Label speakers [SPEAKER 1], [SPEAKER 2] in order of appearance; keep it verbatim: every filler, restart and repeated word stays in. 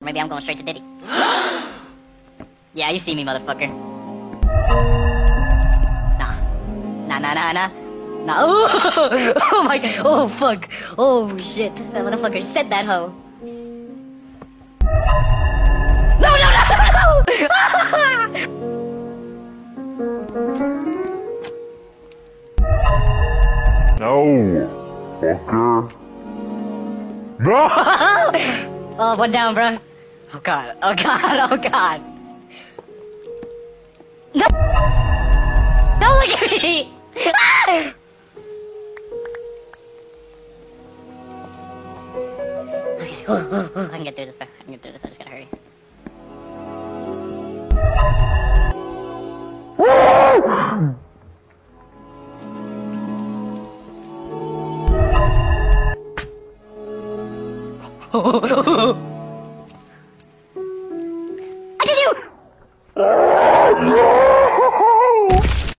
[SPEAKER 1] maybe I'm going straight to Diddy. Yeah, you see me, motherfucker. Nah. Nah, nah, nah, nah. Nah. Oh, oh my god. Oh, fuck. Oh, shit. That motherfucker said that hoe. No, no, no, no!
[SPEAKER 2] No, fucker. No!
[SPEAKER 1] Oh, one down, bro. Oh god, oh god, oh god. No! Don't look at me! Ah! Okay, oh, oh, oh. I can get through this, bro. I can get through this, I just gotta hurry. I did you!